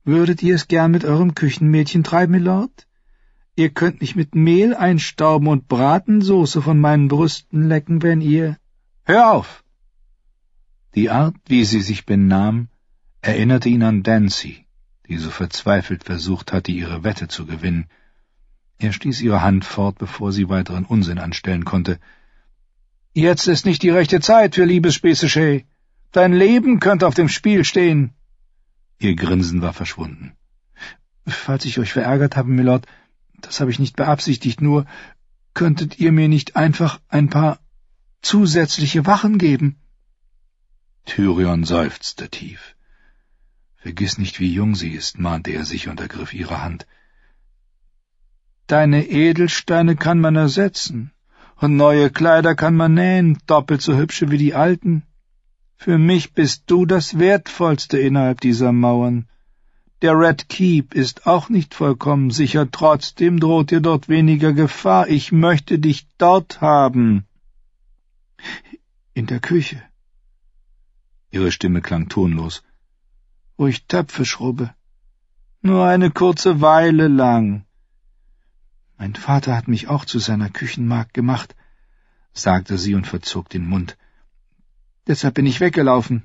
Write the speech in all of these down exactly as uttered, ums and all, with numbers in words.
Würdet ihr es gern mit eurem Küchenmädchen treiben, Milord? Ihr könnt mich mit Mehl einstauben und Bratensoße von meinen Brüsten lecken, wenn ihr... Hör auf! Die Art, wie sie sich benahm, erinnerte ihn an Dancy, die so verzweifelt versucht hatte, ihre Wette zu gewinnen. Er stieß ihre Hand fort, bevor sie weiteren Unsinn anstellen konnte. »Jetzt ist nicht die rechte Zeit für Liebesspäße, Shay. Dein Leben könnte auf dem Spiel stehen.« Ihr Grinsen war verschwunden. »Falls ich euch verärgert habe, Milord, das habe ich nicht beabsichtigt, nur könntet ihr mir nicht einfach ein paar zusätzliche Wachen geben?« Tyrion seufzte tief. »Vergiss nicht, wie jung sie ist«, mahnte er sich und ergriff ihre Hand. »Deine Edelsteine kann man ersetzen, und neue Kleider kann man nähen, doppelt so hübsche wie die alten. Für mich bist du das Wertvollste innerhalb dieser Mauern. Der Red Keep ist auch nicht vollkommen sicher, trotzdem droht dir dort weniger Gefahr. Ich möchte dich dort haben.« »In der Küche.« Ihre Stimme klang tonlos. »Wo ich Töpfe schrubbe. Nur eine kurze Weile lang.« »Mein Vater hat mich auch zu seiner Küchenmagd gemacht«, sagte sie und verzog den Mund. »Deshalb bin ich weggelaufen.«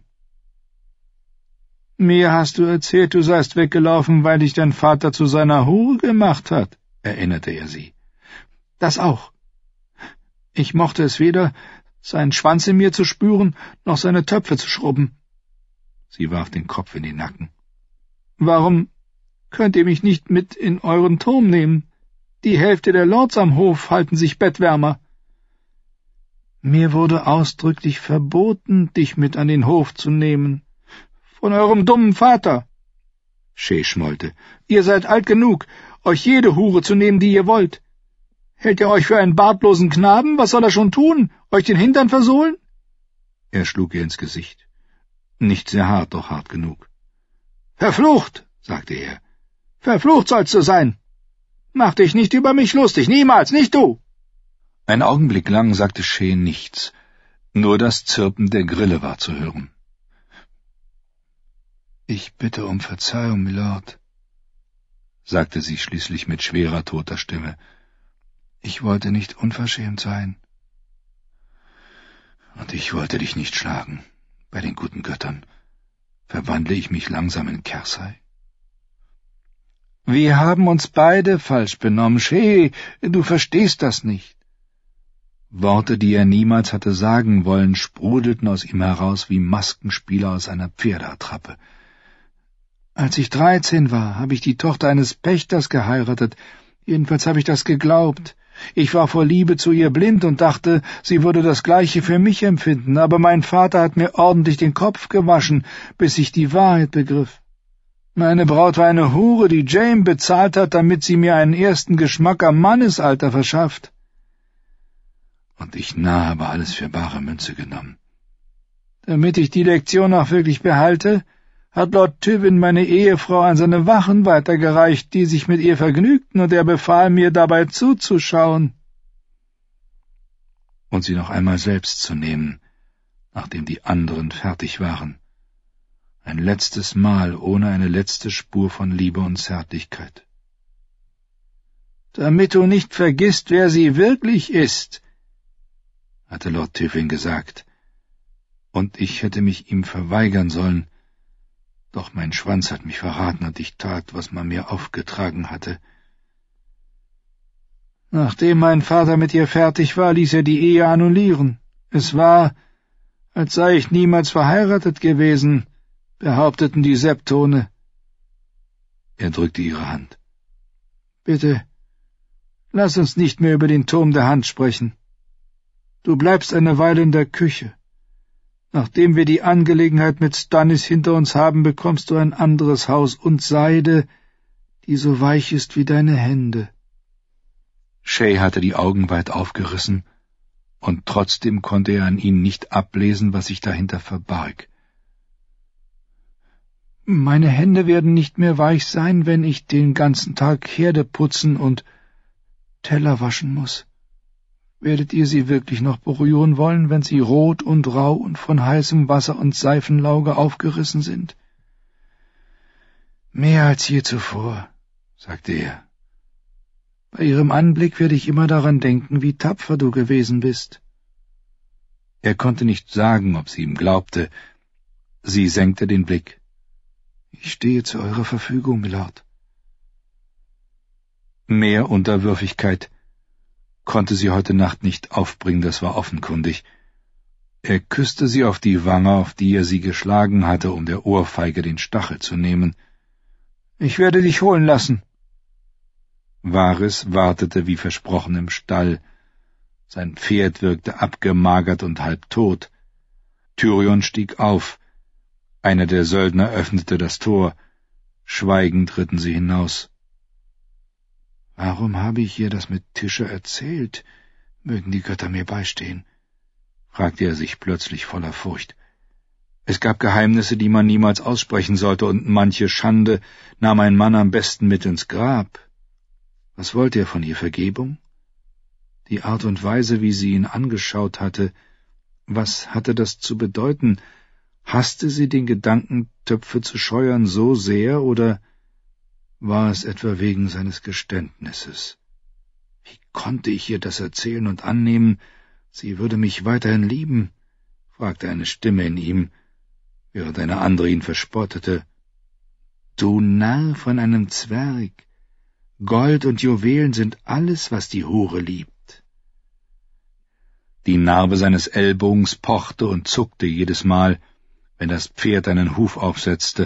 »Mir hast du erzählt, du seist weggelaufen, weil dich dein Vater zu seiner Hure gemacht hat«, erinnerte er sie. »Das auch. Ich mochte es weder, seinen Schwanz in mir zu spüren, noch seine Töpfe zu schrubben.« Sie warf den Kopf in den Nacken. »Warum könnt ihr mich nicht mit in euren Turm nehmen? Die Hälfte der Lords am Hof halten sich bettwärmer.« »Mir wurde ausdrücklich verboten, dich mit an den Hof zu nehmen. Von eurem dummen Vater.« Shay schmollte. »Ihr seid alt genug, euch jede Hure zu nehmen, die ihr wollt. Hält ihr euch für einen bartlosen Knaben? Was soll er schon tun? Euch den Hintern versohlen?« Er schlug ihr ins Gesicht. Nicht sehr hart, doch hart genug. »Verflucht«, sagte er. »Verflucht sollst du sein. Mach dich nicht über mich lustig, niemals, nicht du!« Ein Augenblick lang sagte Shay nichts, nur das Zirpen der Grille war zu hören. »Ich bitte um Verzeihung, Milord«, sagte sie schließlich mit schwerer, toter Stimme. »Ich wollte nicht unverschämt sein.« »Und ich wollte dich nicht schlagen. Bei den guten Göttern. Verwandle ich mich langsam in Cersei?« »Wir haben uns beide falsch benommen, Shay, du verstehst das nicht.« Worte, die er niemals hatte sagen wollen, sprudelten aus ihm heraus wie Maskenspieler aus einer Pferdeattrappe. »Als ich dreizehn war, habe ich die Tochter eines Pächters geheiratet. Jedenfalls habe ich das geglaubt. Ich war vor Liebe zu ihr blind und dachte, sie würde das Gleiche für mich empfinden, aber mein Vater hat mir ordentlich den Kopf gewaschen, bis ich die Wahrheit begriff. Meine Braut war eine Hure, die Jaime bezahlt hat, damit sie mir einen ersten Geschmack am Mannesalter verschafft.« Und ich nah habe alles für bare Münze genommen. »Damit ich die Lektion auch wirklich behalte, hat Lord Tywin meine Ehefrau an seine Wachen weitergereicht, die sich mit ihr vergnügten, und er befahl mir, dabei zuzuschauen.« Und sie noch einmal selbst zu nehmen, nachdem die anderen fertig waren. Ein letztes Mal ohne eine letzte Spur von Liebe und Zärtlichkeit. »Damit du nicht vergisst, wer sie wirklich ist«, hatte Lord Tywin gesagt, und ich hätte mich ihm verweigern sollen, doch mein Schwanz hat mich verraten und ich tat, was man mir aufgetragen hatte. Nachdem mein Vater mit ihr fertig war, ließ er die Ehe annullieren. Es war, als sei ich niemals verheiratet gewesen, behaupteten die Septone. Er drückte ihre Hand. »Bitte, lass uns nicht mehr über den Turm der Hand sprechen. Du bleibst eine Weile in der Küche. Nachdem wir die Angelegenheit mit Stannis hinter uns haben, bekommst du ein anderes Haus und Seide, die so weich ist wie deine Hände.« Shay hatte die Augen weit aufgerissen, und trotzdem konnte er an ihnen nicht ablesen, was sich dahinter verbarg. »Meine Hände werden nicht mehr weich sein, wenn ich den ganzen Tag Herde putzen und Teller waschen muss. Werdet ihr sie wirklich noch berühren wollen, wenn sie rot und rau und von heißem Wasser und Seifenlauge aufgerissen sind?« Mehr als je zuvor, sagte er. Bei ihrem Anblick werde ich immer daran denken, wie tapfer du gewesen bist. Er konnte nicht sagen, ob sie ihm glaubte. Sie senkte den Blick. Ich stehe zu eurer Verfügung, Milord. Mehr Unterwürfigkeit konnte sie heute Nacht nicht aufbringen, das war offenkundig. Er küsste sie auf die Wange, auf die er sie geschlagen hatte, um der Ohrfeige den Stachel zu nehmen. »Ich werde dich holen lassen.« Varys wartete wie versprochen im Stall. Sein Pferd wirkte abgemagert und halb tot. Tyrion stieg auf. Einer der Söldner öffnete das Tor. Schweigend ritten sie hinaus. »Warum habe ich ihr das mit Tische erzählt? Mögen die Götter mir beistehen?« fragte er sich plötzlich voller Furcht. Es gab Geheimnisse, die man niemals aussprechen sollte, und manche Schande nahm ein Mann am besten mit ins Grab. Was wollte er von ihr, Vergebung? Die Art und Weise, wie sie ihn angeschaut hatte, was hatte das zu bedeuten? Hasste sie den Gedanken, Töpfe zu scheuern, so sehr, oder war es etwa wegen seines Geständnisses? Wie konnte ich ihr das erzählen und annehmen, sie würde mich weiterhin lieben? Fragte eine Stimme in ihm, während eine andere ihn verspottete. »Du Narr von einem Zwerg! Gold und Juwelen sind alles, was die Hure liebt.« Die Narbe seines Ellbogens pochte und zuckte jedes Mal, wenn das Pferd einen Huf aufsetzte.